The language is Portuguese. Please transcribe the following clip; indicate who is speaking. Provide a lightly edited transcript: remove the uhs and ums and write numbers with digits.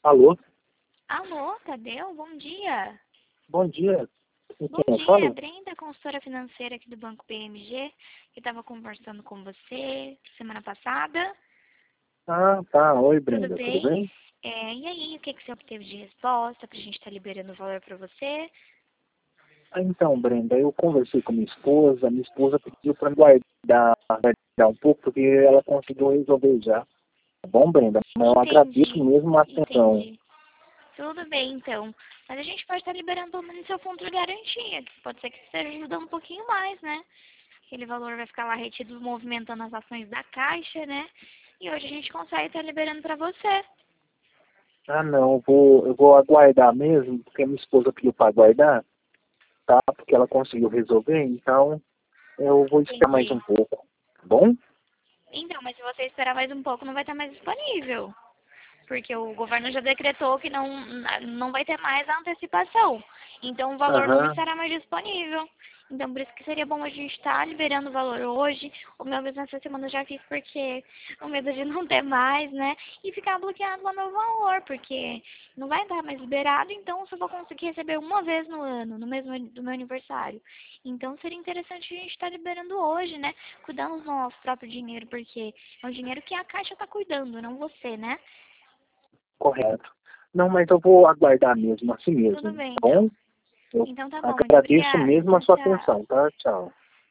Speaker 1: Alô?
Speaker 2: Alô, Tadeu? Bom dia.
Speaker 1: Bom dia. Com
Speaker 2: Bom
Speaker 1: quem eu
Speaker 2: dia,
Speaker 1: falo?
Speaker 2: Brenda, consultora financeira aqui do Banco BMG, que estava conversando com você semana passada.
Speaker 1: Ah, tá. Oi,
Speaker 2: Tudo
Speaker 1: Brenda. Tudo
Speaker 2: bem?
Speaker 1: bem?
Speaker 2: E aí, o que você obteve de resposta para a gente estar liberando o valor para você?
Speaker 1: Então, Brenda, eu conversei com minha esposa. Minha esposa pediu para guardar um pouco, porque ela conseguiu resolver já. Tá bom, Brenda? Eu agradeço
Speaker 2: Entendi,
Speaker 1: mesmo a atenção.
Speaker 2: entendi. Tudo bem, então. Mas a gente pode estar liberando pelo menos seu fundo de garantia, que pode ser que esteja ajudando um pouquinho mais, né? Aquele valor vai ficar lá retido movimentando as ações da Caixa, né? E hoje a gente consegue estar liberando para você.
Speaker 1: Ah, não. Eu vou aguardar mesmo, porque minha esposa pediu para guardar, tá? Porque ela conseguiu resolver, então eu vou esperar mais
Speaker 2: Entendi.
Speaker 1: um pouco. Tá bom?
Speaker 2: Então, mas se você esperar mais um pouco, não vai estar mais disponível. Porque o governo já decretou que não vai ter mais a antecipação. Então, o valor não
Speaker 1: Aham.
Speaker 2: estará mais disponível. Então, por isso que seria bom a gente estar liberando o valor hoje. O meu mesmo essa semana eu já fiz porque o medo de não ter mais, né? E ficar bloqueado lá meu valor, porque não vai estar mais liberado, então eu só vou conseguir receber uma vez no ano, no mesmo do meu aniversário. Então, seria interessante a gente estar liberando hoje, né? Cuidando do nosso próprio dinheiro, porque é um dinheiro que a Caixa está cuidando, não você, né?
Speaker 1: Correto. Não, mas eu vou aguardar mesmo, assim
Speaker 2: Tudo
Speaker 1: mesmo,
Speaker 2: bem,
Speaker 1: tá bom?
Speaker 2: então.
Speaker 1: Eu
Speaker 2: Então tá bom, muito
Speaker 1: agradeço
Speaker 2: obrigada.
Speaker 1: mesmo a
Speaker 2: Tchau,
Speaker 1: sua
Speaker 2: tchau.
Speaker 1: atenção, tá? Tchau.